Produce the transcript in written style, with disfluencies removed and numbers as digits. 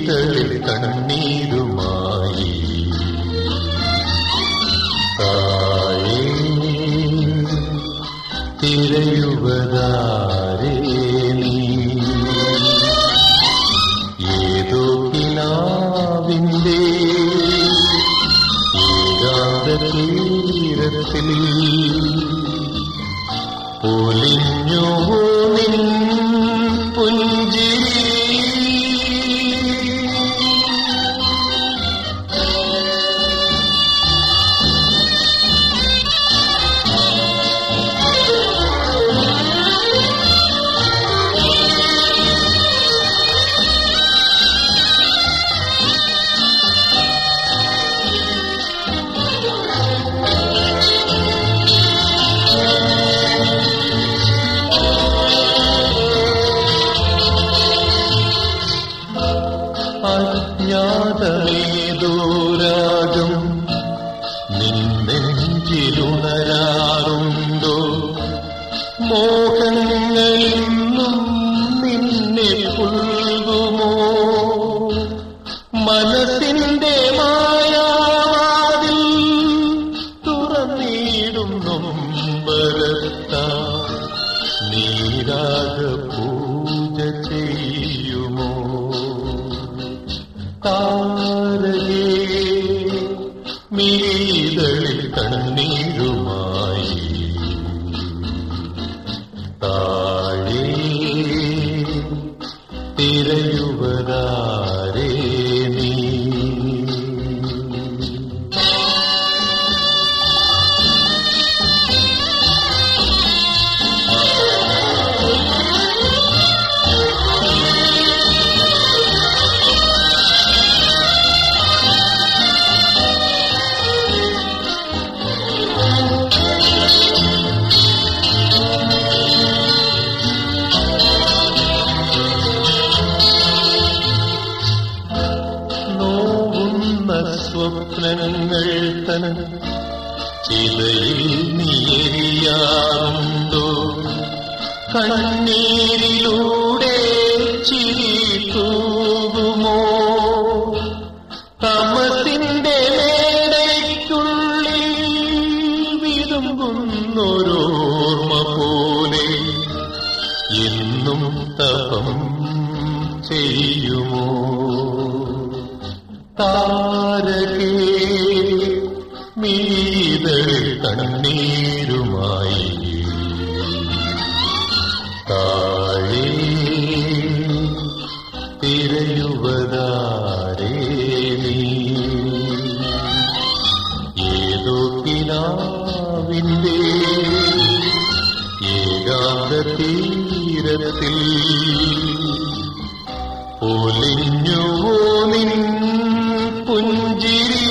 മിഴിതളിൽ കണ്ണീരുമായി താഴെ തിരയുവതാരേ നീ ഏതോ കിനാവിന്റെ ഏകാന്ത തീരത്തിൽ പൊലിഞ്ഞോ നിൻ പുഞ്ചിരി അജ്ഞാതമേതോരാഗം നിന്നെഞ്ചിലുണരാറുണ്ടോ മോഹങ്ങളിന്നും നിന്നെ പുൽകുമോ മനസ്സിന്റെ മായാവാതിൽ തുറന്നിടും നൊമ്പരത്താ നീരാഗ പൂജ ചെയ്യുമോ താരകേ മിഴിതളിൽ കണ്ണീരുമായി താഴെ തിരയുവതാരേ നീ സ്വപ്നങ്ങൾ തൻ ചിതയിൽ നീയാറുണ്ടോ കണ്ണീരിലൂടെ ചിരി തൂകുമോ തമസിന്റെ മേടയ്ക്കുള്ളിൽ വിതുമ്പുന്നൊരോർമ്മ പോലെ എന്നും തപം ചെയ്യുമോ താരകേ മിഴിതളിൽ കണ്ണീരുമായി താഴെ തിരയുവതാരേ നീ ഏതോ കിനാവിന്റെ ഏകാന്ത തീരത്തിൽ പൊലിഞ്ഞുവോ നിൻ പുഞ്ചിരി